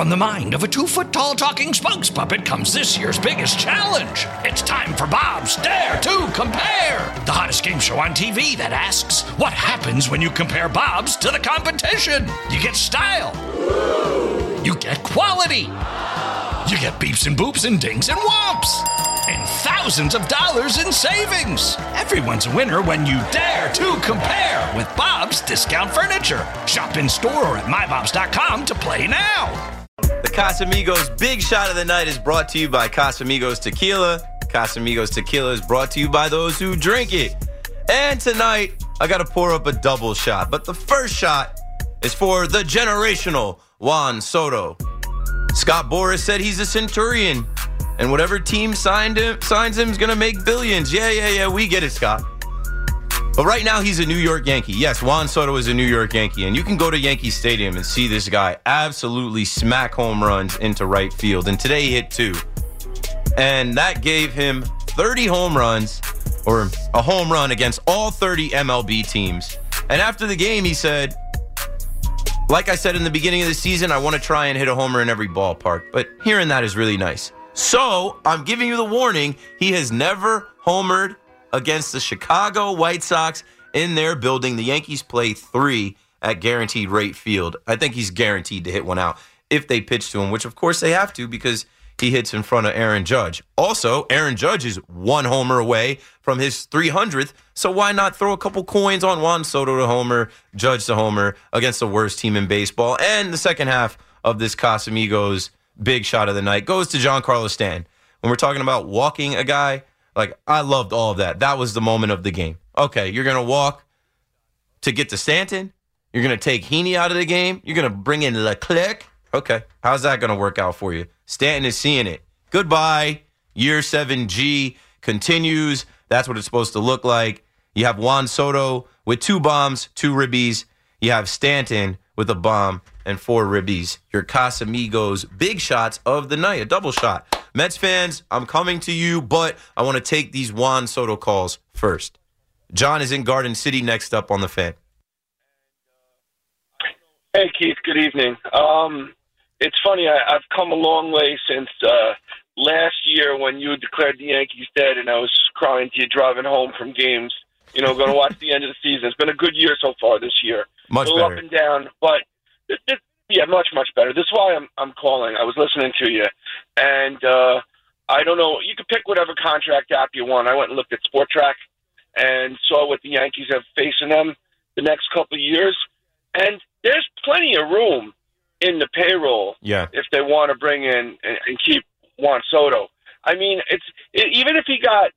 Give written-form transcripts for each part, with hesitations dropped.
From the mind of a 2-foot-tall talking spokes puppet comes this year's biggest challenge. It's time for Bob's Dare to Compare, the hottest game show on TV that asks, what happens when you compare Bob's to the competition? You get style. You get quality. You get beeps and boops and dings and whomps. And thousands of dollars in savings. Everyone's a winner when you dare to compare with Bob's Discount Furniture. Shop in store or at mybobs.com to play now. The Casamigos Big Shot of the Night is brought to you by Casamigos Tequila. Casamigos Tequila is brought to you by those who drink it. And tonight, I got to pour up a double shot. But the first shot is for the generational Juan Soto. Scott Boras said he's a Centurion. And whatever team signs him is going to make billions. Yeah, we get it, Scott. But right now, he's a New York Yankee. Yes, Juan Soto is a New York Yankee. And you can go to Yankee Stadium and see this guy absolutely smack home runs into right field. And today he hit 2. And that gave him 30 home runs, or a home run against all 30 MLB teams. And after the game, he said, like I said in the beginning of the season, I want to try and hit a homer in every ballpark. But hearing that is really nice. So I'm giving you the warning. He has never homered against the Chicago White Sox in their building. The Yankees play 3 at Guaranteed Rate Field. I think he's guaranteed to hit one out if they pitch to him, which of course they have to because he hits in front of Aaron Judge. Also, Aaron Judge is 1 homer away from his 300th, so why not throw a couple coins on Juan Soto to homer, Judge to homer against the worst team in baseball? And the second half of this Casamigos Big Shot of the Night goes to Giancarlo Stanton. When we're talking about walking a guy, like, I loved all of that. That was the moment of the game. Okay, you're going to walk to get to Stanton. You're going to take Heaney out of the game. You're going to bring in Leclerc. Okay, how's that going to work out for you? Stanton is seeing it. Goodbye. Year 7G continues. That's what it's supposed to look like. You have Juan Soto with 2 bombs, 2 ribbies. You have Stanton with a bomb and 4 ribbies. Your Casamigos Big Shots of the night, a double shot. Mets fans, I'm coming to you, but I want to take these Juan Soto calls first. John is in Garden City next up on the Fan. Hey, Keith. Good evening. It's funny. I've come a long way since last year when you declared the Yankees dead, and I was crying to you driving home from games. You know, going to watch the end of the season. It's been a good year so far this year. Much a little better. Up and down, but yeah, much better. This is why I'm calling. I was listening to you, and I don't know. You can pick whatever contract app you want. I went and looked at Sport Track and saw what the Yankees have facing them the next couple of years, and there's plenty of room in the payroll. Yeah. If they want to bring in and keep Juan Soto. I mean, even if he got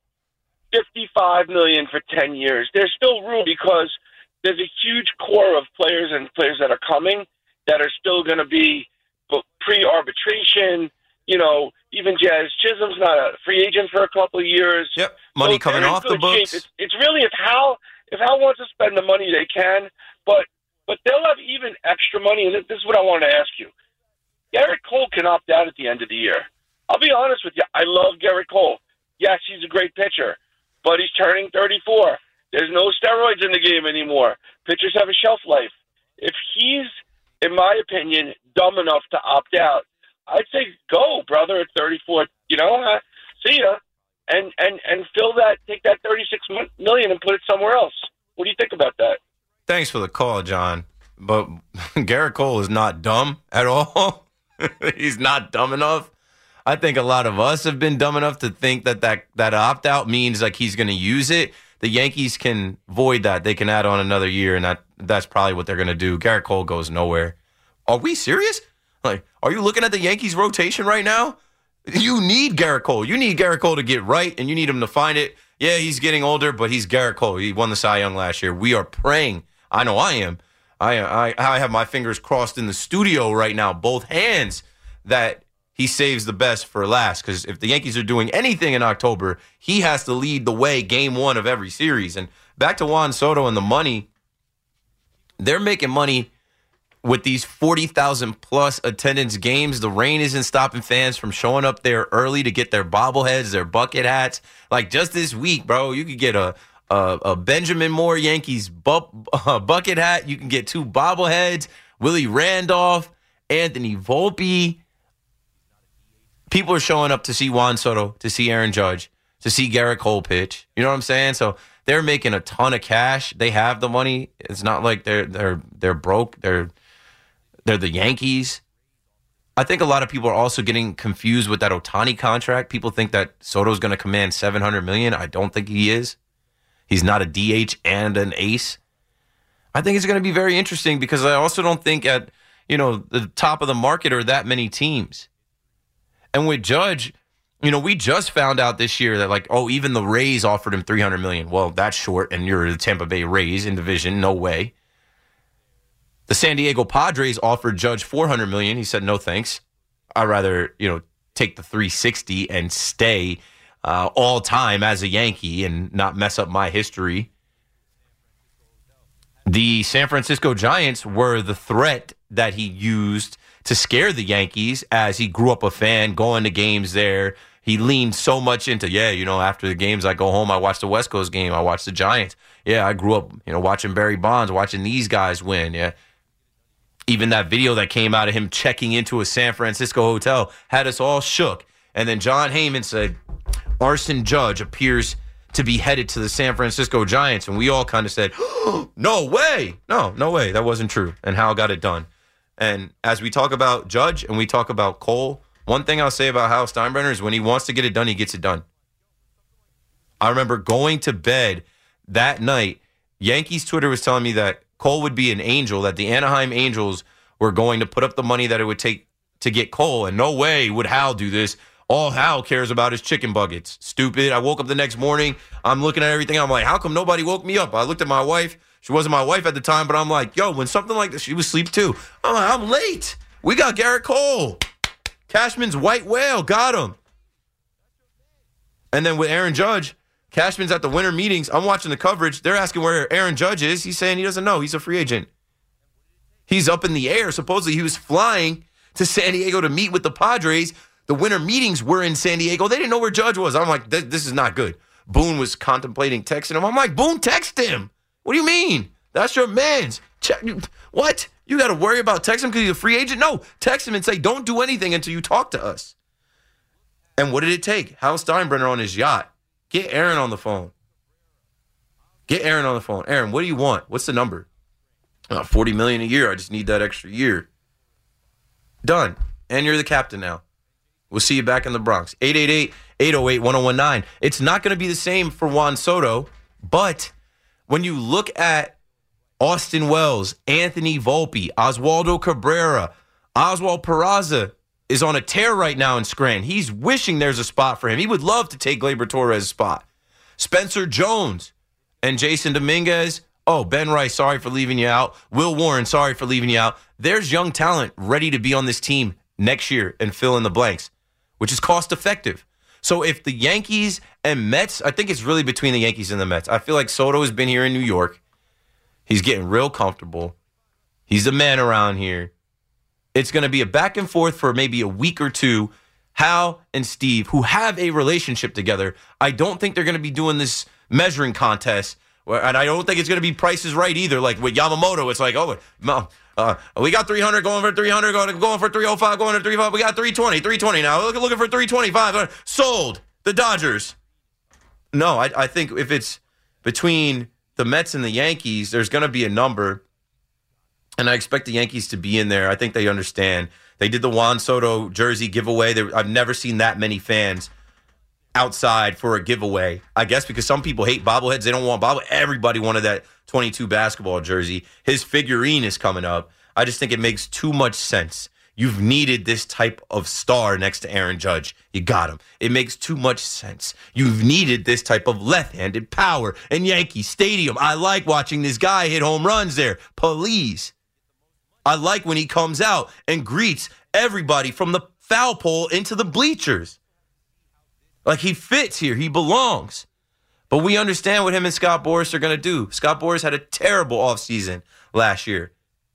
$55 million for 10 years, there's still room because there's a huge core of players that are coming that are still going to be pre-arbitration. You know, even Jazz Chisholm's not a free agent for a couple of years. Yep, money coming off the books. It's really if Hal wants to spend the money, they can. But they'll have even extra money. And this is what I wanted to ask you. Garrett Cole can opt out at the end of the year. I'll be honest with you. I love Garrett Cole. Yes, he's a great pitcher, but he's turning 34. There's no steroids in the game anymore. Pitchers have a shelf life. If he's, in my opinion, dumb enough to opt out, I'd say go, brother, at 34. You know, see ya, and fill that. Take that $36 million and put it somewhere else. What do you think about that? Thanks for the call, John. But Garrett Cole is not dumb at all. He's not dumb enough. I think a lot of us have been dumb enough to think that opt-out means like he's going to use it. The Yankees can void that. They can add on another year, and that's probably what they're going to do. Garrett Cole goes nowhere. Are we serious? Like, are you looking at the Yankees rotation right now? You need Garrett Cole. You need Garrett Cole to get right, and you need him to find it. Yeah, he's getting older, but he's Garrett Cole. He won the Cy Young last year. We are praying. I know I am. I have my fingers crossed in the studio right now, both hands, that he saves the best for last. Because if the Yankees are doing anything in October, he has to lead the way game 1 of every series. And back to Juan Soto and the money, they're making money with these 40,000-plus attendance games. The rain isn't stopping fans from showing up there early to get their bobbleheads, their bucket hats. Like just this week, bro, you could get a Benjamin Moore Yankees bucket hat. You can get 2 bobbleheads, Willie Randolph, Anthony Volpe. People are showing up to see Juan Soto, to see Aaron Judge, to see Garrett Cole pitch. You know what I'm saying? So they're making a ton of cash. They have the money. It's not like they're broke. They're the Yankees. I think a lot of people are also getting confused with that Ohtani contract. People think that Soto's going to command $700 million. I don't think he is. He's not a DH and an ace. I think it's going to be very interesting because I also don't think at the top of the market are that many teams. And with Judge, we just found out this year that even the Rays offered him $300 million. Well, that's short, and you're the Tampa Bay Rays in division. No way. The San Diego Padres offered Judge $400 million. He said, no, thanks. I'd rather, take the $360 and stay all time as a Yankee and not mess up my history. The San Francisco Giants were the threat that he used to scare the Yankees as he grew up a fan, going to games there. He leaned so much into, after the games, I go home, I watch the West Coast game, I watch the Giants. Yeah, I grew up, watching Barry Bonds, watching these guys win, yeah. Even that video that came out of him checking into a San Francisco hotel had us all shook. And then John Heyman said, Arson Judge appears to be headed to the San Francisco Giants. And we all kind of said, oh, no way. No way. That wasn't true. And Hal got it done. And as we talk about Judge and we talk about Cole, one thing I'll say about Hal Steinbrenner is when he wants to get it done, he gets it done. I remember going to bed that night. Yankees Twitter was telling me that Cole would be an Angel, that the Anaheim Angels were going to put up the money that it would take to get Cole, and no way would Hal do this. All Hal cares about is chicken buckets. Stupid. I woke up the next morning. I'm looking at everything. I'm like, how come nobody woke me up? I looked at my wife. She wasn't my wife at the time, but I'm like, yo, when something like this, she was asleep too. I'm like, I'm late. We got Garrett Cole. Cashman's white whale. Got him. And then with Aaron Judge, Cashman's at the winter meetings. I'm watching the coverage. They're asking where Aaron Judge is. He's saying he doesn't know. He's a free agent. He's up in the air. Supposedly he was flying to San Diego to meet with the Padres. The winter meetings were in San Diego. They didn't know where Judge was. I'm like, this is not good. Boone was contemplating texting him. I'm like, Boone, text him. What do you mean? That's your man's. What? You got to worry about texting him because he's a free agent? No, text him and say, don't do anything until you talk to us. And what did it take? Hal Steinbrenner on his yacht. Get Aaron on the phone. Get Aaron on the phone. Aaron, what do you want? What's the number? $40 million a year. I just need that extra year. Done. And you're the captain now. We'll see you back in the Bronx. 888-808-1019. It's not going to be the same for Juan Soto, but when you look at Austin Wells, Anthony Volpe, Oswaldo Cabrera, Oswald Peraza is on a tear right now in Scranton. He's wishing there's a spot for him. He would love to take Gleyber Torres' spot. Spencer Jones and Jason Dominguez. Oh, Ben Rice, sorry for leaving you out. Will Warren, sorry for leaving you out. There's young talent ready to be on this team next year and fill in the blanks, which is cost effective. So if the Yankees and Mets, I think it's really between the Yankees and the Mets. I feel like Soto has been here in New York. He's getting real comfortable. He's the man around here. It's going to be a back and forth for maybe a week or two. Hal and Steve, who have a relationship together, I don't think they're going to be doing this measuring contest. And I don't think it's going to be prices right either. Like with Yamamoto, it's like, we got 300 going for 300, going for 305, going for 305. We got 320 now. Looking for 325. Sold. The Dodgers. No, I think if it's between the Mets and the Yankees, there's going to be a number. And I expect the Yankees to be in there. I think they understand. They did the Juan Soto jersey giveaway. I've never seen that many fans outside for a giveaway. I guess because some people hate bobbleheads. They don't want bobbleheads. Everybody wanted that 22 basketball jersey. His figurine is coming up. I just think it makes too much sense. You've needed this type of star next to Aaron Judge. You got him. It makes too much sense. You've needed this type of left-handed power in Yankee Stadium. I like watching this guy hit home runs there. Please. I like when he comes out and greets everybody from the foul pole into the bleachers. Like he fits here. He belongs. But we understand what him and Scott Boras are going to do. Scott Boras had a terrible offseason last year.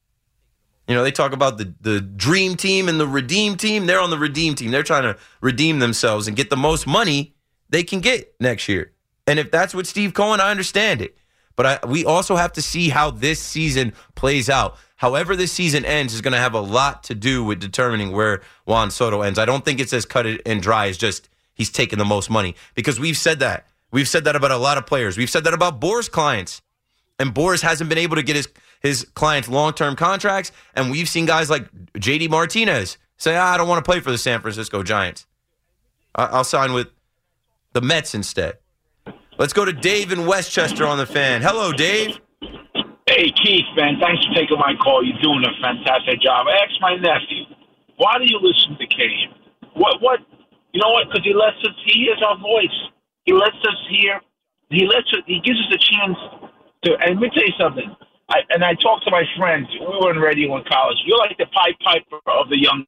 You know, they talk about the dream team and the redeem team. They're on the redeem team. They're trying to redeem themselves and get the most money they can get next year. And if that's what Steve Cohen, I understand it. But we also have to see how this season plays out. however this season ends is going to have a lot to do with determining where Juan Soto ends. I don't think it's as cut and dry as just he's taking the most money, because we've said that. We've said that about a lot of players. We've said that about Boras' clients. And Boras hasn't been able to get his clients long-term contracts. And we've seen guys like J.D. Martinez say, I don't want to play for the San Francisco Giants. I'll sign with the Mets instead. Let's go to Dave in Westchester on the Fan. Hello, Dave. Hey, Keith, man. Thanks for taking my call. You're doing a fantastic job. I asked my nephew, why do you listen to Kane? What? You know what? Because he hears our voice. He lets us hear. He gives us a chance to. And let me tell you something. I talked to my friends. We were in radio in college. You're like the Pied Piper of the young.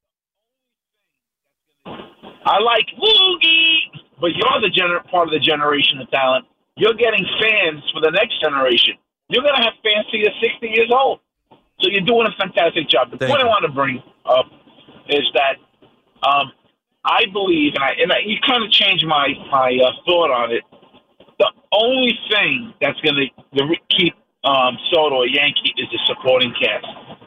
I like Woogie, but you're the part of the generation of talent. You're getting fans for the next generation. You're going to have fans till you're 60 years old. So you're doing a fantastic job. The point I want to bring up is that I believe, and you kind of changed my thought on it. The only thing that's going to keep Soto a Yankee is the supporting cast.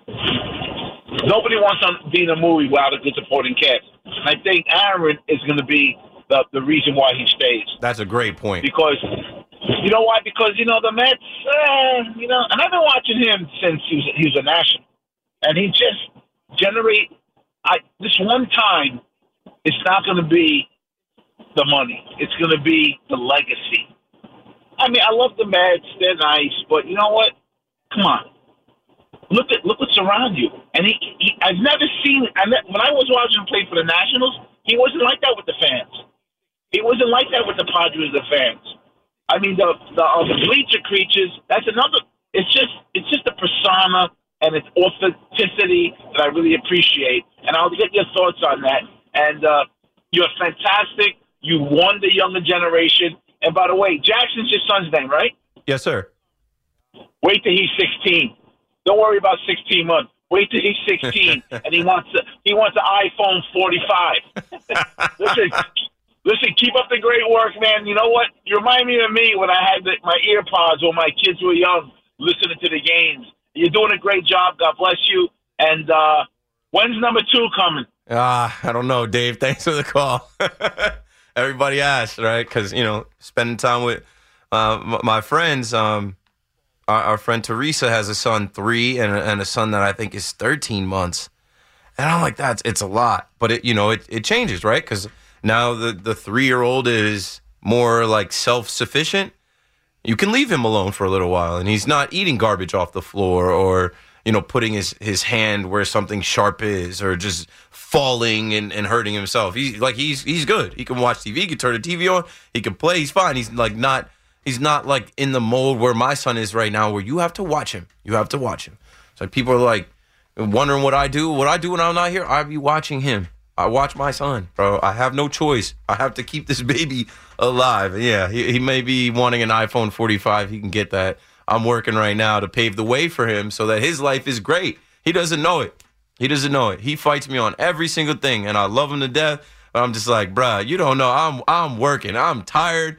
Nobody wants to be in a movie without a good supporting cast. And I think Aaron is going to be the reason why he stays. That's a great point. Because, you know why? Because, the Mets, and I've been watching him since he was a national. And he just this one time, it's not going to be the money. It's going to be the legacy. I mean, I love the Mets. They're nice. But you know what? Come on. Look what's around you. And I've never seen when I was watching him play for the Nationals, he wasn't like that with the fans. He wasn't like that with the Padres, the fans. I mean, the bleacher creatures, that's another. It's just a persona and its authenticity that I really appreciate. And I'll get your thoughts on that. And you're fantastic. You won the younger generation. And by the way, Jackson's your son's name, right? Yes, sir. Wait till he's 16. Don't worry about 16 months. Wait till he's 16 and he wants an iPhone 45. Listen, keep up the great work, man. You know what? You remind me of me when I had my ear pods when my kids were young, listening to the games. You're doing a great job. God bless you. And when's number 2 coming? I don't know, Dave. Thanks for the call. Everybody asks, right? Because, spending time with my friends, our friend Teresa has a son 3 and a son that I think is 13 months. And I'm like, it's a lot. But, it changes, right? Because now the 3-year-old is more like self-sufficient. You can leave him alone for a little while, and he's not eating garbage off the floor or, putting his hand where something sharp is or just falling and hurting himself. He's good. He can watch TV. He can turn the TV on. He can play. He's fine. He's not like in the mode where my son is right now, where you have to watch him. You have to watch him. So people are like wondering what I do. What I do when I'm not here, I be watching him. I watch my son, bro. I have no choice. I have to keep this baby alive. Yeah, he may be wanting an iPhone 45. He can get that. I'm working right now to pave the way for him so that his life is great. He doesn't know it. He fights me on every single thing, and I love him to death. But I'm just like, bruh, you don't know. I'm working. I'm tired.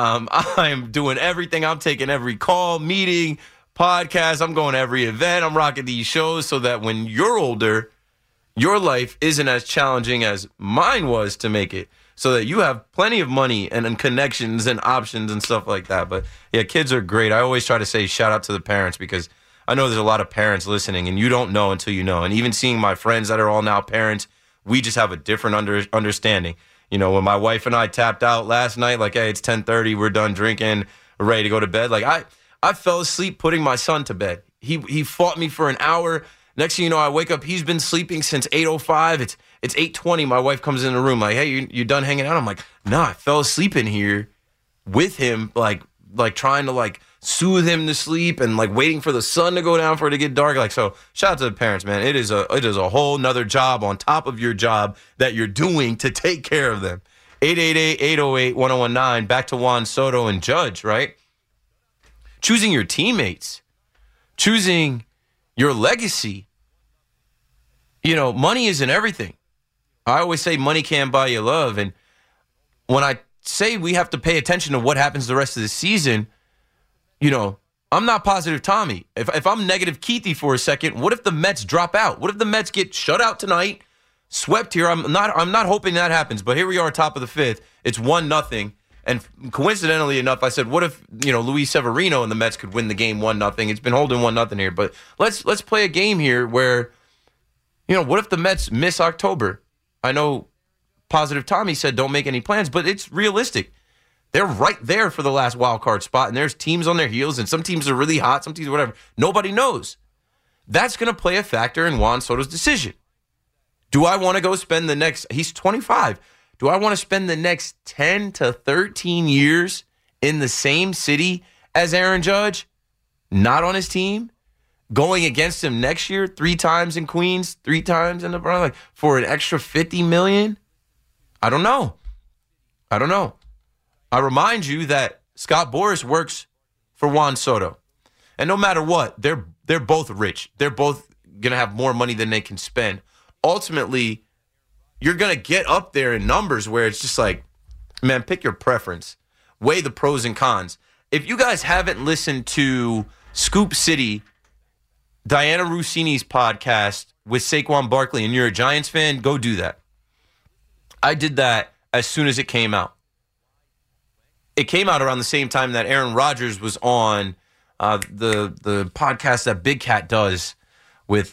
I'm doing everything. I'm taking every call, meeting, podcast. I'm going to every event. I'm rocking these shows so that when you're older, your life isn't as challenging as mine was to make it, so that you have plenty of money and connections and options and stuff like that. But yeah, kids are great. I always try to say shout out to the parents, because I know there's a lot of parents listening and you don't know until you know. And even seeing my friends that are all now parents, we just have a different understanding. When my wife and I tapped out last night, like, hey, it's 10:30, we're done drinking, we're ready to go to bed. Like, I fell asleep putting my son to bed. He fought me for an hour. Next thing you know, I wake up, he's been sleeping since 8:05. It's 8:20. My wife comes in the room like, hey, you done hanging out? I'm like, nah, I fell asleep in here with him, like trying to soothe him to sleep and waiting for the sun to go down for it to get dark. So shout out to the parents, man. It is a whole nother job on top of your job that you're doing to take care of them. 888-808-1019. Back to Juan Soto and Judge, right? Choosing your teammates, choosing your legacy. Money isn't everything. I always say money can't buy you love. And when I say we have to pay attention to what happens the rest of the season, I'm not positive Tommy. If I'm negative Keithy for a second, what if the Mets drop out? What if the Mets get shut out tonight, swept here? I'm not hoping that happens, but here we are, top of the fifth. It's 1-0. And coincidentally enough, I said, what if, Luis Severino and the Mets could win the game 1-0? It's been holding 1-0 here. But let's play a game here where, what if the Mets miss October? I know positive Tommy said don't make any plans, but it's realistic. They're right there for the last wild card spot, and there's teams on their heels, and some teams are really hot, some teams are whatever. Nobody knows. That's going to play a factor in Juan Soto's decision. Do I want to go spend he's 25. Do I want to spend the next 10 to 13 years in the same city as Aaron Judge? Not on his team? Going against him next year 3 times in Queens, 3 times in the Bronx, for an extra $50 million? I don't know. I remind you that Scott Boras works for Juan Soto. And no matter what, they're both rich. They're both going to have more money than they can spend. Ultimately, you're going to get up there in numbers where it's just like, man, pick your preference. Weigh the pros and cons. If you guys haven't listened to Scoop City, Diana Rossini's podcast with Saquon Barkley, and you're a Giants fan, go do that. I did that as soon as it came out. It came out around the same time that Aaron Rodgers was on the podcast that Big Cat does with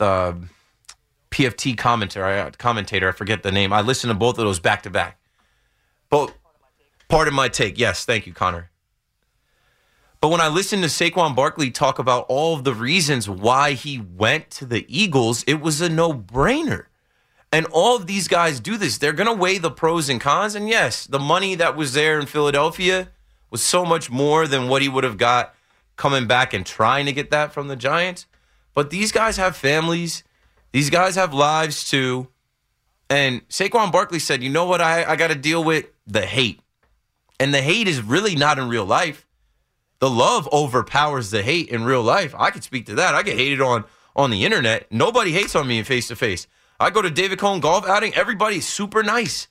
PFT commentator. I forget the name. I listened to both of those back to back. But part of my take. Yes, thank you, Connor. But when I listened to Saquon Barkley talk about all of the reasons why he went to the Eagles, it was a no-brainer. And all of these guys do this. They're going to weigh the pros and cons. And yes, the money that was there in Philadelphia was so much more than what he would have got coming back and trying to get that from the Giants. But these guys have families. These guys have lives too. And Saquon Barkley said, you know what I got to deal with? The hate. And the hate is really not in real life. The love overpowers the hate in real life. I could speak to that. I get hated on the internet. Nobody hates on me in face-to-face. I go to David Cohn golf outing. Everybody's super nice.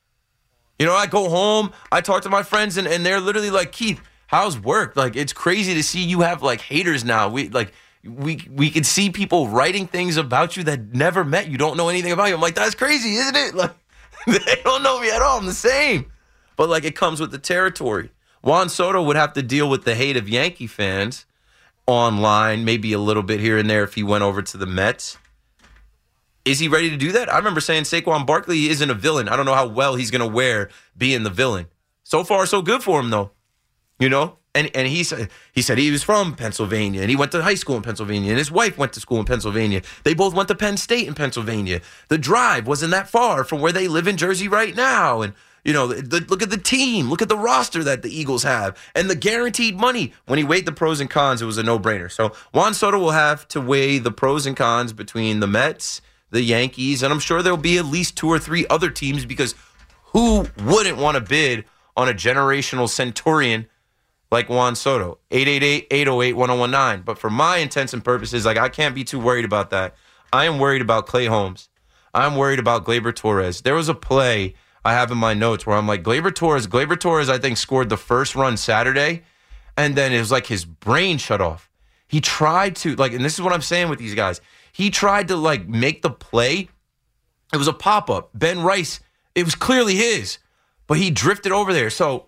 I go home. I talk to my friends, and they're literally like, Keith, how's work? Like, it's crazy to see you have, like, haters now. We can see people writing things about you that never met you, don't know anything about you. I'm like, that's crazy, isn't it? Like, they don't know me at all. I'm the same. But, like, it comes with the territory. Juan Soto would have to deal with the hate of Yankee fans online, maybe a little bit here and there if he went over to the Mets. Is he ready to do that? I remember saying Saquon Barkley isn't a villain. I don't know how well he's going to wear being the villain. So far, so good for him, though. And he said he was from Pennsylvania, and he went to high school in Pennsylvania, and his wife went to school in Pennsylvania. They both went to Penn State in Pennsylvania. The drive wasn't that far from where they live in Jersey right now. And, look at the team. Look at the roster that the Eagles have and the guaranteed money. When he weighed the pros and cons, it was a no-brainer. So Juan Soto will have to weigh the pros and cons between the Mets, the Yankees, and I'm sure there'll be at least 2 or 3 other teams, because who wouldn't want to bid on a generational centurion like Juan Soto? 888-808-1019. But for my intents and purposes, I can't be too worried about that. I am worried about Clay Holmes. I'm worried about Gleyber Torres. There was a play I have in my notes where I'm like, Gleyber Torres, I think, scored the first run Saturday, and then it was like his brain shut off. He tried to, and this is what I'm saying with these guys. He tried to, make the play. It was a pop-up. Ben Rice, it was clearly his, but he drifted over there. So,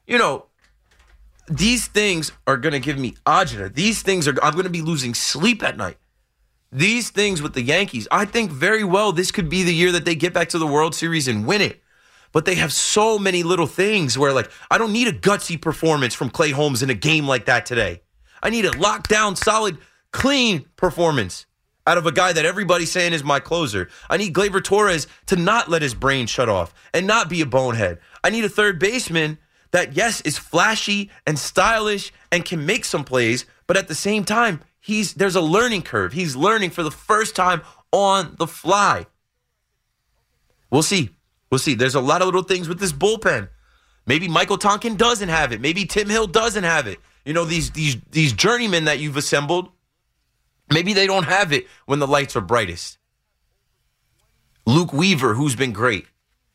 these things are going to give me agita. These things I'm going to be losing sleep at night. These things with the Yankees, I think very well this could be the year that they get back to the World Series and win it. But they have so many little things where, I don't need a gutsy performance from Clay Holmes in a game like that today. I need a lockdown, solid, clean performance out of a guy that everybody's saying is my closer. I need Gleyber Torres to not let his brain shut off and not be a bonehead. I need a third baseman that, yes, is flashy and stylish and can make some plays, but at the same time, there's a learning curve. He's learning for the first time on the fly. We'll see. There's a lot of little things with this bullpen. Maybe Michael Tonkin doesn't have it. Maybe Tim Hill doesn't have it. These journeymen that you've assembled, maybe they don't have it when the lights are brightest. Luke Weaver, who's been great.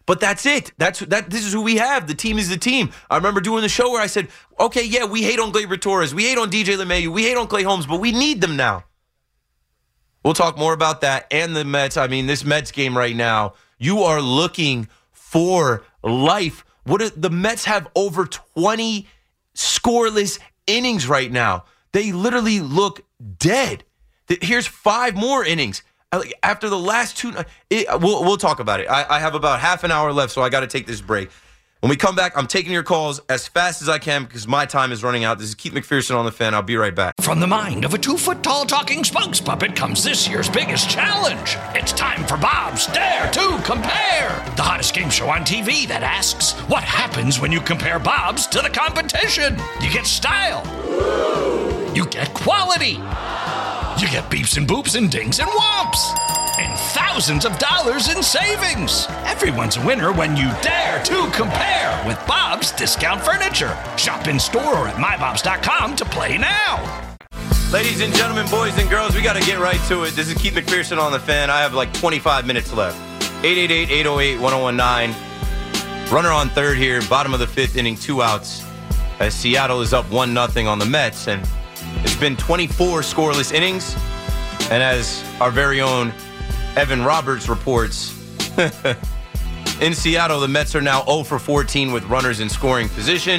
But that's it. This is who we have. The team is the team. I remember doing the show where I said, okay, yeah, we hate on Gleyber Torres. We hate on DJ LeMahieu. We hate on Clay Holmes, but we need them now. We'll talk more about that and the Mets. I mean, this Mets game right now, you are looking for life. The Mets have over 20 scoreless innings right now. They literally look dead. Here's 5 more innings. After the last 2, we'll talk about it. I have about half an hour left, so I got to take this break. When we come back, I'm taking your calls as fast as I can because my time is running out. This is Keith McPherson on The Fan. I'll be right back. From the mind of a 2-foot-tall talking spokes puppet comes this year's biggest challenge. It's time for Bob's Dare to Compare, the hottest game show on TV that asks, what happens when you compare Bob's to the competition? You get style. You get quality. You get beeps and boops and dings and whomps. And thousands of dollars in savings. Everyone's a winner when you dare to compare with Bob's Discount Furniture. Shop in store or at mybobs.com to play now. Ladies and gentlemen, boys and girls, we got to get right to it. This is Keith McPherson on The Fan. I have like 25 minutes left. 888-808-1019. Runner on third here, bottom of the 5th inning, 2 outs. As Seattle is up 1-0 on the Mets. And it's been 24 scoreless innings. And as our very own Evan Roberts reports, in Seattle, the Mets are now 0 for 14 with runners in scoring position.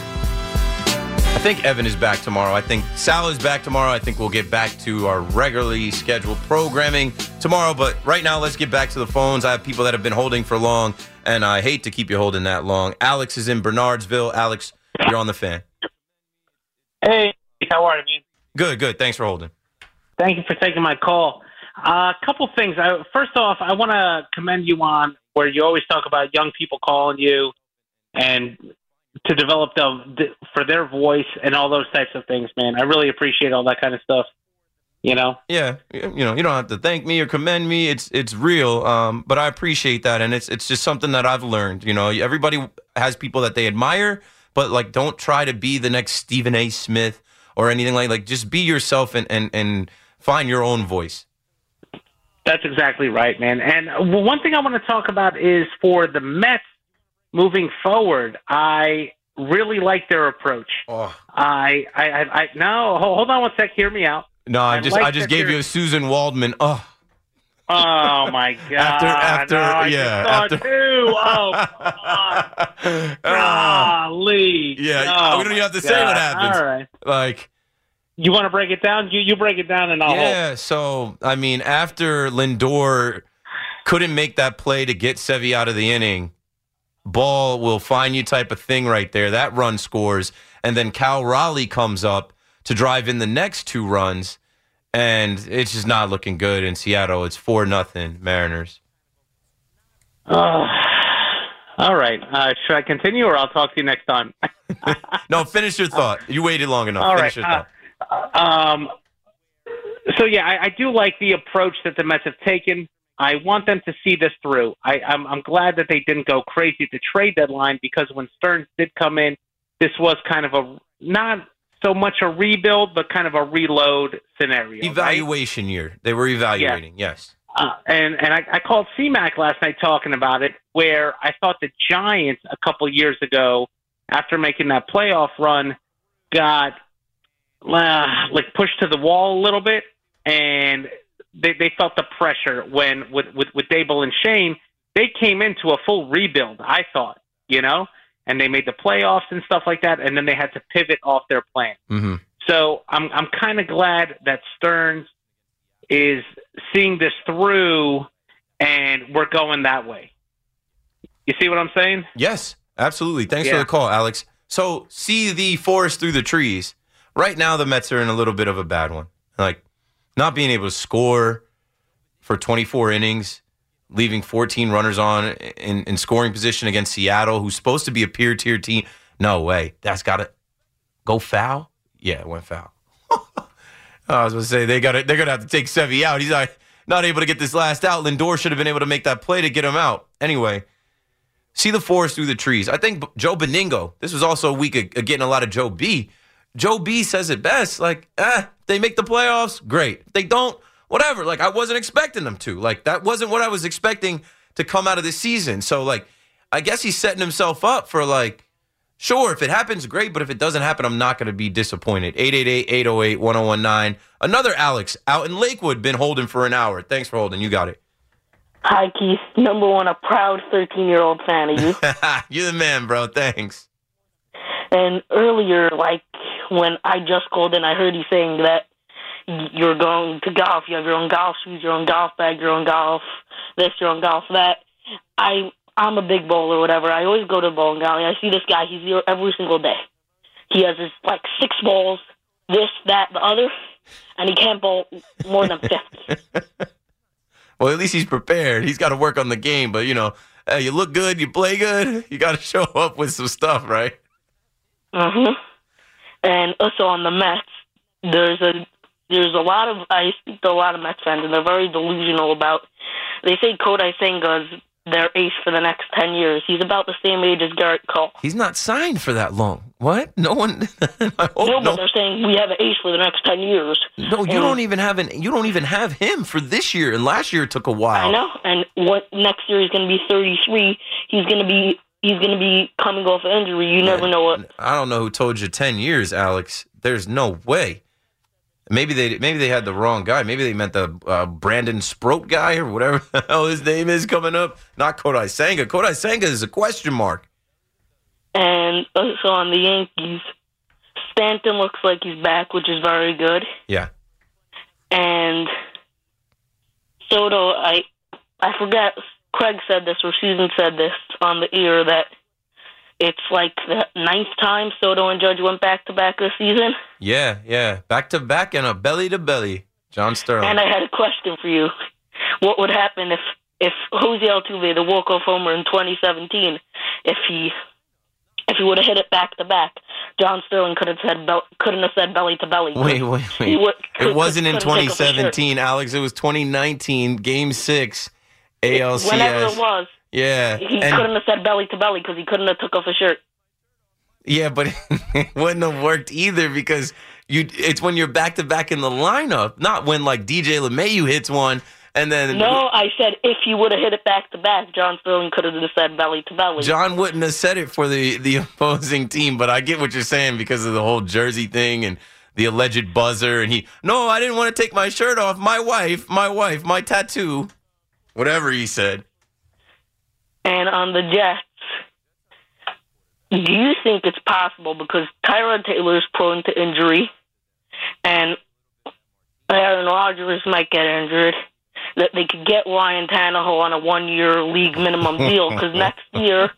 I think Evan is back tomorrow. I think Sal is back tomorrow. I think we'll get back to our regularly scheduled programming tomorrow. But right now, let's get back to the phones. I have people that have been holding for long, and I hate to keep you holding that long. Alex is in Bernardsville. Alex, you're on The Fan. Hey, how are you, man? Good. Thanks for holding. Thank you for taking my call. A couple things. First off, I want to commend you on where you always talk about young people calling you and to develop them for their voice and all those types of things, man. I really appreciate all that kind of stuff. You know? Yeah, you don't have to thank me or commend me. It's real, but I appreciate that, and it's just something that I've learned. You know, everybody has people that they admire, but like, don't try to be the next Stephen A. Smith or anything like. Just be yourself and find your own voice. That's exactly right, man. And one thing I want to talk about is for the Mets moving forward. I really like their approach. Oh. No, hold on one sec. Hear me out. No, I just gave you a Susan Waldman. Oh my God! After two. Oh, golly! Yeah, we don't even have to say what happens. All right. Like, you want to break it down? You break it down, and I'll hold. Yeah. So I mean, after Lindor couldn't make that play to get Sevy out of the inning, ball will find you type of thing right there. That run scores, and then Cal Raleigh comes up to drive in the next 2 runs, and it's just not looking good in Seattle. It's 4-0 Mariners. All right. Should I continue, or I'll talk to you next time? No, finish your thought. You waited long enough. All finish right. your thought. So, yeah, I do like the approach that the Mets have taken. I want them to see this through. I'm glad that they didn't go crazy at the trade deadline, because when Stearns did come in, this was kind of a not so much a rebuild, but kind of a reload scenario. Evaluation year. They were evaluating, yes. And I called C-Mac last night talking about it, where I thought the Giants a couple years ago, after making that playoff run, got pushed to the wall a little bit, and they felt the pressure when with Dable and Shane, they came into a full rebuild, I thought, and they made the playoffs and stuff like that, and then they had to pivot off their plan. Mm-hmm. So I'm kind of glad that Stearns is seeing this through, and we're going that way. You see what I'm saying? Yes, absolutely. Thanks for the call, Alex. So, see the forest through the trees. Right now, the Mets are in a little bit of a bad one. Like, not being able to score for 24 innings, leaving 14 runners on in scoring position against Seattle, who's supposed to be a tier team. No way. That's got to go foul? Yeah, it went foul. I was going to say, they're going to have to take Sevy out. He's not able to get this last out. Lindor should have been able to make that play to get him out. Anyway, see the forest through the trees. I think Joe Beningo, this was also a week of getting a lot of Joe B. Joe B says it best, like, they make the playoffs, great. If they don't, whatever. Like, I wasn't expecting them to. Like, that wasn't what I was expecting to come out of the season. So, like, I guess he's setting himself up for, like, sure, if it happens, great. But if it doesn't happen, I'm not going to be disappointed. 888-808-1019. Another Alex out in Lakewood, been holding for an hour. Thanks for holding. You got it. Hi, Keith. Number one, a proud 13-year-old fan of you. You're the man, bro. Thanks. And earlier, like, when I just called in, I heard you saying that you're going to golf. You have your own golf shoes, your own golf bag, your own golf this, your own golf that. I'm a big bowler or whatever. I always go to the bowling alley. I see this guy. He's here every single day. He has his, like, 6 balls, this, that, the other, and he can't bowl more than 50. Well, at least he's prepared. He's got to work on the game. But, you know, hey, you look good, you play good, you got to show up with some stuff, right? Mm-hmm. And also on the Mets, there's a lot of, I speak to a lot of Mets fans, and they're very delusional about, they say Kodai Senga's their ace for the next 10 years. He's about the same age as Garrett Cole. He's not signed for that long. What? No one. I hope no, but they're saying we have an ace for the next 10 years. No, you don't even have him for this year, and last year it took a while. I know. And what next year he's going to be 33. He's going to be coming off an injury. You never know what. I don't know who told you 10 years, Alex. There's no way. Maybe they had the wrong guy. Maybe they meant the Brandon Sproat guy or whatever the hell his name is coming up. Not Kodai Senga. Kodai Senga is a question mark. And also on the Yankees, Stanton looks like he's back, which is very good. Yeah. And Soto, I forget, Craig said this or Susan said this on the air that it's like the 9th time Soto and Judge went back-to-back this season. Yeah. Back-to-back and a belly-to-belly. John Sterling. And I had a question for you. What would happen if Jose Altuve, the walk-off homer in 2017, if he would have hit it back-to-back, John Sterling couldn't have said belly-to-belly. Wait. It wasn't in 2017, Alex. It was 2019, Game 6, ALCS. Whenever it was. Yeah. He couldn't have said belly-to-belly because he couldn't have took off his shirt. Yeah, but it wouldn't have worked either because it's when you're back-to-back in the lineup, not when, like, DJ LeMahieu hits one and then... No, I said if he would have hit it back-to-back, John Sterling could have said belly-to-belly. John wouldn't have said it for the opposing team, but I get what you're saying because of the whole jersey thing and the alleged buzzer. And no, I didn't want to take my shirt off. My wife, my tattoo. Whatever he said. And on the Jets, do you think it's possible, because Tyrod Taylor is prone to injury and Aaron Rodgers might get injured, that they could get Ryan Tannehill on a 1-year league minimum deal? Because next year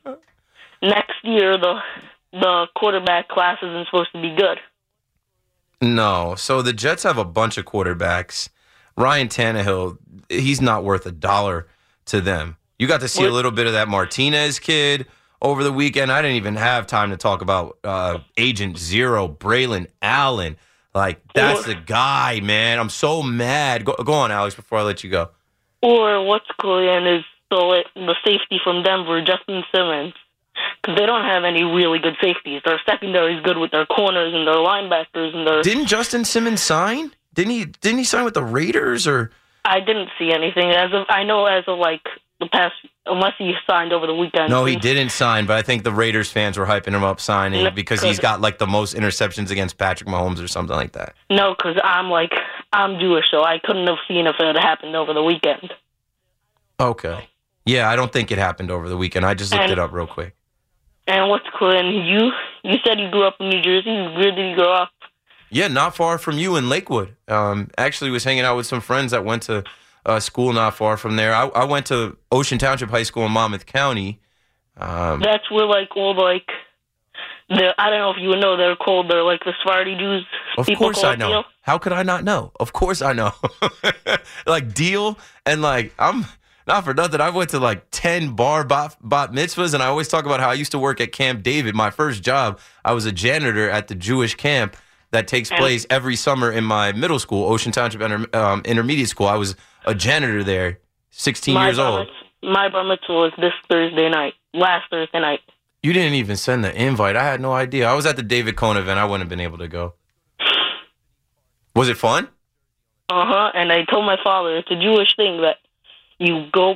the quarterback class isn't supposed to be good. No. So the Jets have a bunch of quarterbacks. Ryan Tannehill, he's not worth $1 to them. You got to see a little bit of that Martinez kid over the weekend. I didn't even have time to talk about Agent Zero, Braylon Allen. Like, that's the guy, man. I'm so mad. Go on, Alex, before I let you go. Or what's cool is the safety from Denver, Justin Simmons. Because they don't have any really good safeties. Their secondary is good with their corners and their linebackers and their... Didn't Justin Simmons sign? Didn't he sign with the Raiders or... I didn't see anything. As of like the past, unless he signed over the weekend. No, he didn't sign, but I think the Raiders fans were hyping him up signing because he's got like the most interceptions against Patrick Mahomes or something like that. No, because I'm Jewish, so I couldn't have seen if it had happened over the weekend. Okay. Yeah, I don't think it happened over the weekend. I just looked it up real quick. And what's cool, and you said you grew up in New Jersey. Where did you grow up? Yeah, not far from you in Lakewood. Actually was hanging out with some friends that went to school not far from there. I went to Ocean Township High School in Monmouth County. That's where I don't know if you would know, they're like the Sephardi Jews. Of course I know. Deal. How could I not know? Of course I know. Like Deal, and like I'm not for nothing. I went to like 10 bar bat mitzvahs, and I always talk about how I used to work at Camp David. My first job, I was a janitor at the Jewish camp that takes place every summer in my middle school, Ocean Township Intermediate School. I was a janitor there, 16 years old. My bar mitzvah was last Thursday night. You didn't even send the invite. I had no idea. I was at the David Cohn event. I wouldn't have been able to go. Was it fun? And I told my father it's a Jewish thing that you go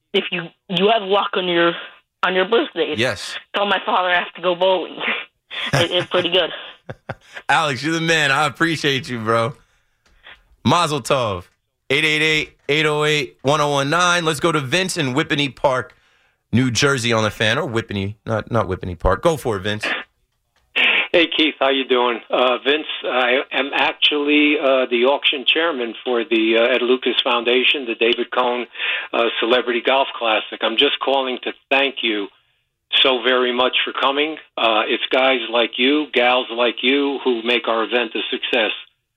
if you have luck on your birthdays. Yes. Tell my father I have to go bowling. It's pretty good. Alex, you're the man. I appreciate you, bro. Mazel tov. 888-808-1019. Let's go to Vince in Whippany Park, New Jersey on the fan. Or Whippany, not Whippany Park. Go for it, Vince. Hey, Keith, how you doing? Vince, I am actually the auction chairman for the Ed Lucas Foundation, the David Cohn Celebrity Golf Classic. I'm just calling to thank you so very much for coming. It's guys like you, gals like you, who make our event a success.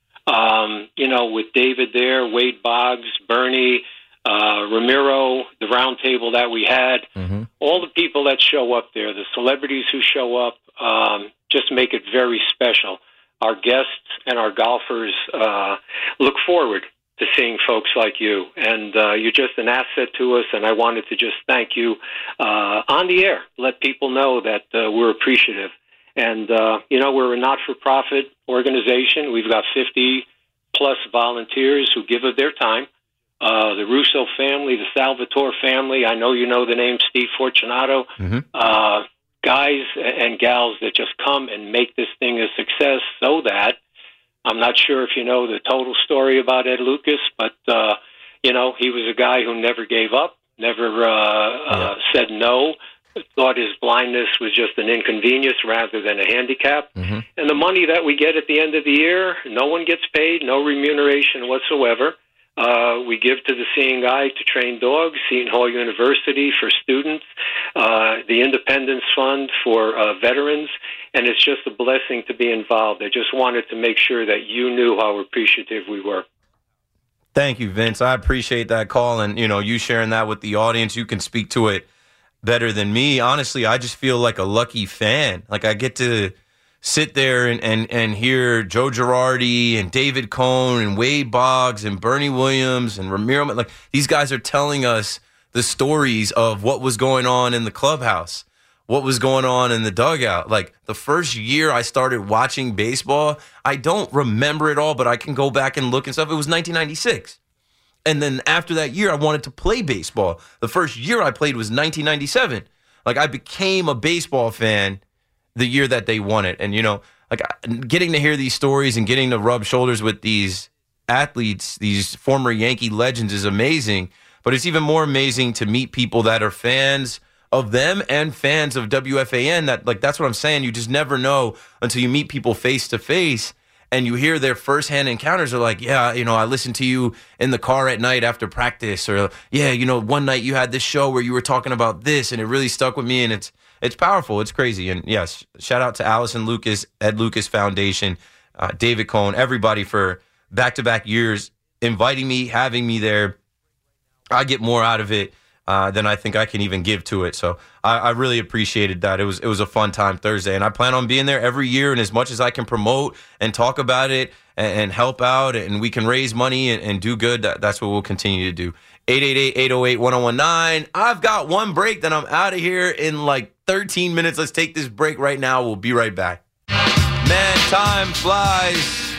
With David there, Wade Boggs, Bernie, Ramiro, the round table that we had, all the people that show up there, the celebrities who show up, just make it very special. Our guests and our golfers look forward to seeing folks like you, and you're just an asset to us, and I wanted to just thank you on the air, let people know that we're appreciative. And, we're a not-for-profit organization. We've got 50-plus volunteers who give of their time. The Russo family, the Salvatore family, I know you know the name Steve Fortunato, guys and gals that just come and make this thing a success so that, I'm not sure if you know the total story about Ed Lucas, but, he was a guy who never gave up, never said no, thought his blindness was just an inconvenience rather than a handicap. And the money that we get at the end of the year, no one gets paid, no remuneration whatsoever. We give to the Seeing Eye to train dogs, Seton Hall University for students, the Independence Fund for veterans, and it's just a blessing to be involved. I just wanted to make sure that you knew how appreciative we were. Thank you, Vince. I appreciate that call, and you sharing that with the audience. You can speak to it better than me. Honestly, I just feel like a lucky fan. Like I get to sit there and hear Joe Girardi and David Cohn and Wade Boggs and Bernie Williams and Ramiro. Like these guys are telling us the stories of what was going on in the clubhouse, what was going on in the dugout. Like the first year I started watching baseball, I don't remember it all, but I can go back and look and stuff. It was 1996. And then after that year, I wanted to play baseball. The first year I played was 1997. Like I became a baseball fan the year that they won it. And, getting to hear these stories and getting to rub shoulders with these athletes, these former Yankee legends is amazing. But it's even more amazing to meet people that are fans of them and fans of WFAN. That's what I'm saying. You just never know until you meet people face to face and you hear their firsthand encounters. They're like, yeah, I listened to you in the car at night after practice. Or, yeah, one night you had this show where you were talking about this and it really stuck with me. And it's powerful. It's crazy. And yes, shout out to Allison Lucas, Ed Lucas Foundation, David Cohn, everybody for back-to-back years inviting me, having me there. I get more out of it than I think I can even give to it. So I really appreciated that. It was a fun time Thursday. And I plan on being there every year. And as much as I can promote and talk about it and help out and we can raise money and do good, that's what we'll continue to do. 888-808-1019. I've got one break, then I'm out of here in like 13 minutes. Let's take this break right now. We'll be right back. Man, time flies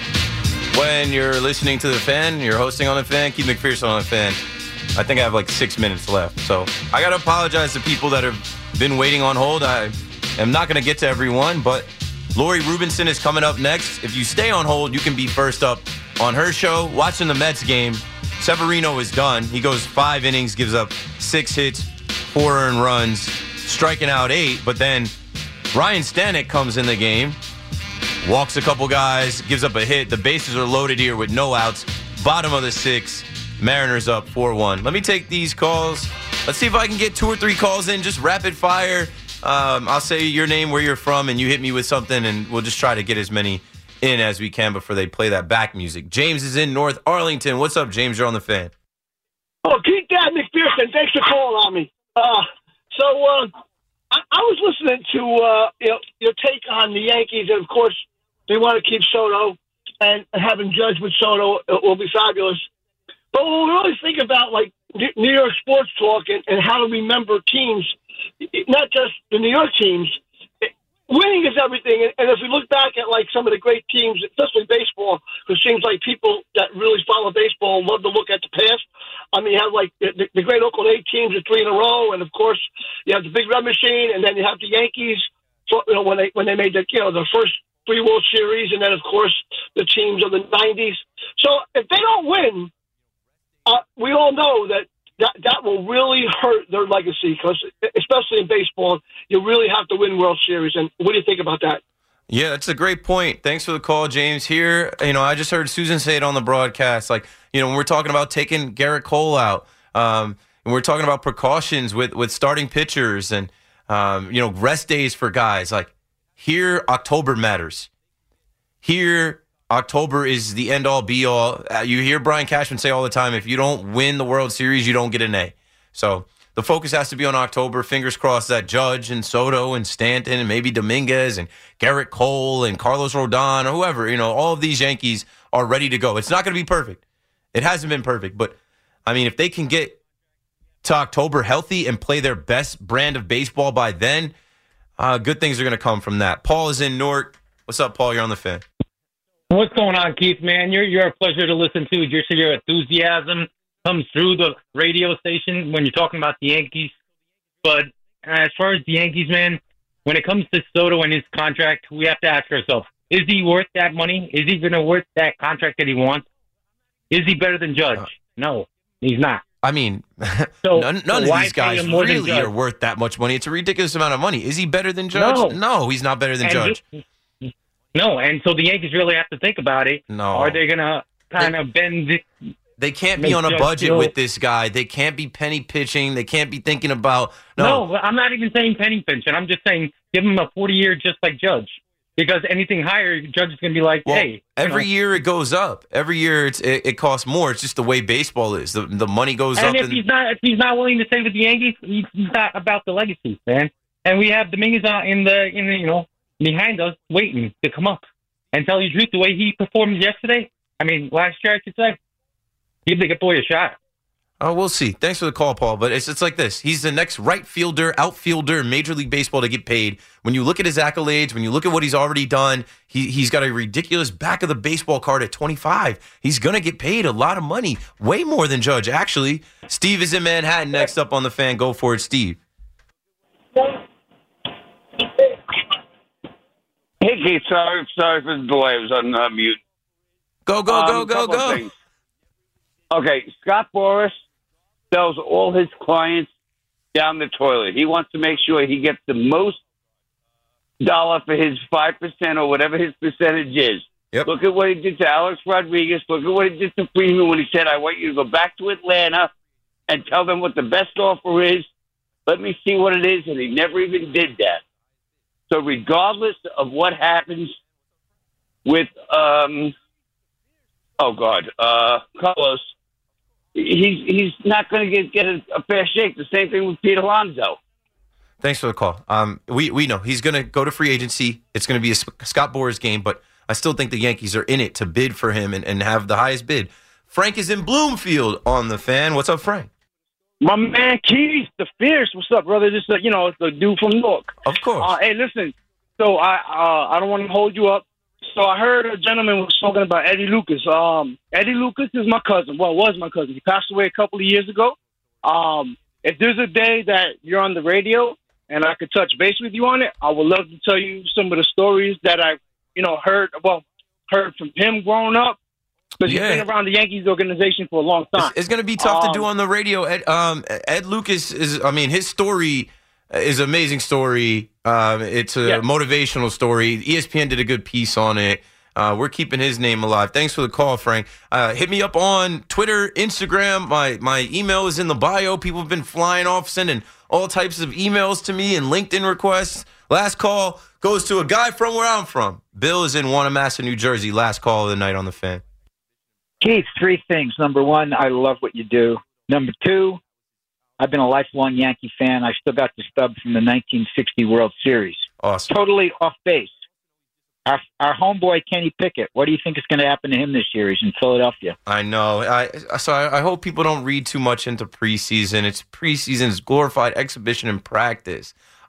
when you're listening to The Fan. You're hosting on The Fan. Keith McPherson on The Fan. I think I have like 6 minutes left. So I got to apologize to people that have been waiting on hold. I am not going to get to everyone, but Lori Rubinson is coming up next. If you stay on hold, you can be first up on her show. Watching the Mets game, Severino is done. He goes 5 innings, gives up 6 hits, 4 earned runs, striking out 8. But then Ryan Stanek comes in the game, walks a couple guys, gives up a hit. The bases are loaded here with no outs. Bottom of the 6th, Mariners up 4-1. Let me take these calls. Let's see if I can get 2 or 3 calls in, just rapid fire. I'll say your name, where you're from, and you hit me with something, and we'll just try to get as many in as we can before they play that back music. James is in North Arlington. What's up, James? You're on The Fan. Oh, keep that, McPherson. Thanks for calling on me. I was listening to your take on the Yankees, and of course they want to keep Soto, and having Judge with Soto will be fabulous. But when we really think about like New York sports talk and how to remember teams, not just the New York teams, winning is everything. And if we look back at like some of the great teams, especially baseball, because it seems like people that really follow baseball love to look at the past. I mean, you have like the great Oakland A teams of 3 in a row, and of course you have the Big Red Machine, and then you have the Yankees. So, when they made the first 3 World Series, and then of course the teams of the '90s. So if they don't win, we all know that will really hurt their legacy, because especially in baseball, you really have to win World Series. And what do you think about that? Yeah, that's a great point. Thanks for the call, James. Here, I just heard Susan say it on the broadcast. Like, when we're talking about taking Garrett Cole out, and we're talking about precautions with starting pitchers and, rest days for guys. Like, here, October matters. Here, October is the end-all, be-all. You hear Brian Cashman say all the time, if you don't win the World Series, you don't get an A. So the focus has to be on October. Fingers crossed that Judge and Soto and Stanton and maybe Dominguez and Garrett Cole and Carlos Rodon or whoever, all of these Yankees are ready to go. It's not going to be perfect. It hasn't been perfect. But, if they can get to October healthy and play their best brand of baseball by then, good things are going to come from that. Paul is in Newark. What's up, Paul? You're on the Fan. What's going on, Keith, man? You're a pleasure to listen to. Your enthusiasm comes through the radio station when you're talking about the Yankees. But as far as the Yankees, man, when it comes to Soto and his contract, we have to ask ourselves, is he worth that money? Is he going to worth that contract that he wants? Is he better than Judge? No, he's not. So none of these guys really are worth that much money. It's a ridiculous amount of money. Is he better than Judge? No, he's not better than Judge. No, and so the Yankees really have to think about it. No. Are they going to kind of bend it? They can't be on a budget with this guy. They can't be penny pitching. They can't be thinking about... No, I'm not even saying penny pitching. I'm just saying give him a 40-year just like Judge. Because anything higher, Judge is going to be like, hey. Every year it goes up. Every year it costs more. It's just the way baseball is. The money goes up. And if he's not willing to stay with the Yankees, he's not about the legacy, man. And we have Dominguez behind us waiting to come up. And tell you the truth, the way he performed yesterday, last year I should say, give the boy a shot. Oh, we'll see. Thanks for the call, Paul. But it's like this. He's the next right fielder, outfielder in Major League Baseball to get paid. When you look at his accolades, when you look at what he's already done, he's got a ridiculous back of the baseball card at 25. He's going to get paid a lot of money, way more than Judge, actually. Steve is in Manhattan next up on the Fan. Go for it, Steve. Hey, Keith, sorry for the delay. I was on mute. Go. Things. Okay, Scott Boras sells all his clients down the toilet. He wants to make sure he gets the most dollar for his 5% or whatever his percentage is. Yep. Look at what he did to Alex Rodriguez. Look at what he did to Freeman when he said, I want you to go back to Atlanta and tell them what the best offer is. Let me see what it is. And he never even did that. So regardless of what happens with, Carlos, he's not going to get a fair shake. The same thing with Pete Alonso. Thanks for the call. We know he's going to go to free agency. It's going to be a Scott Boras game, but I still think the Yankees are in it to bid for him and have the highest bid. Frank is in Bloomfield on the Fan. What's up, Frank? My man Keith, the Fierce. What's up, brother? This is it's the dude from Newark. Of course. Hey, listen. So I don't want to hold you up. So I heard a gentleman was talking about Eddie Lucas. Eddie Lucas is my cousin. Well, was my cousin. He passed away a couple of years ago. If there's a day that you're on the radio and I could touch base with you on it, I would love to tell you some of the stories that I, heard from him growing up. Because he's been around the Yankees organization for a long time. It's going to be tough to do on the radio. Ed Lucas his story is an amazing story. It's a motivational story. ESPN did a good piece on it. We're keeping his name alive. Thanks for the call, Frank. Hit me up on Twitter, Instagram. My email is in the bio. People have been flying off, sending all types of emails to me and LinkedIn requests. Last call goes to a guy from where I'm from. Bill is in Wanamassett, New Jersey. Last call of the night on the Fan. Keith, 3 things. Number 1, I love what you do. Number 2, I've been a lifelong Yankee fan. I still got the stub from the 1960 World Series. Awesome. Totally off base. Our homeboy, Kenny Pickett, what do you think is going to happen to him this year? He's in Philadelphia. I know. I hope people don't read too much into preseason. It's preseason. It's glorified exhibition and practice.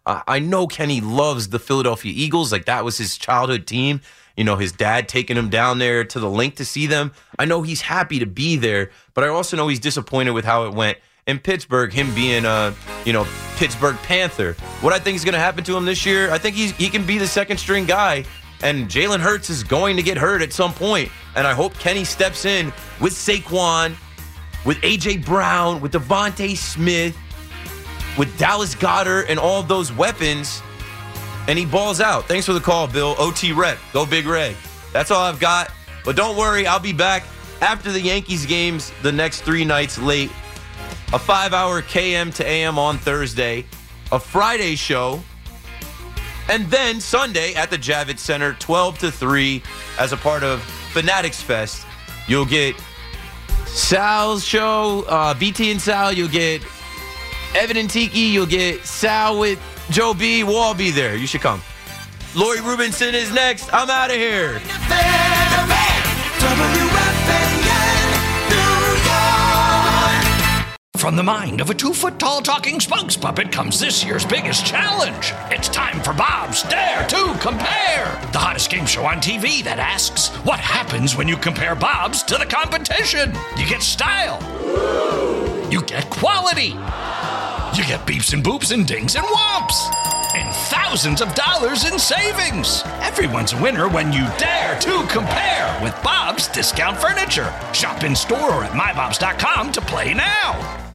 I know Kenny loves the Philadelphia Eagles. Like, that was his childhood team. You know, his dad taking him down there to the Link to see them. I know he's happy to be there, but I also know he's disappointed with how it went in Pittsburgh, him being a, Pittsburgh Panther. What I think is going to happen to him this year, I think he can be the second string guy, and Jalen Hurts is going to get hurt at some point, and I hope Kenny steps in with Saquon, with A.J. Brown, with Devontae Smith, with Dallas Goedert and all of those weapons, and he balls out. Thanks for the call, Bill. OT Rep. Go Big Red. That's all I've got. But don't worry, I'll be back after the Yankees games the next 3 nights late. A 5-hour KM to AM on Thursday. A Friday show. And then Sunday at the Javits Center, 12 to 3, as a part of Fanatics Fest. You'll get Sal's show, BT and Sal. You'll get Evan and Tiki. You'll get Sal with Joe B. We'll all be there. You should come. Lori Rubinson is next. I'm out of here. From the mind of a 2-foot-tall talking spokes puppet comes this year's biggest challenge. It's time for Bob's Dare to Compare, the hottest game show on TV that asks, what happens when you compare Bob's to the competition? You get style. You get quality. You get beeps and boops and dings and whomps. And thousands of dollars in savings. Everyone's a winner when you dare to compare with Bob's Discount Furniture. Shop in store or at mybobs.com to play now.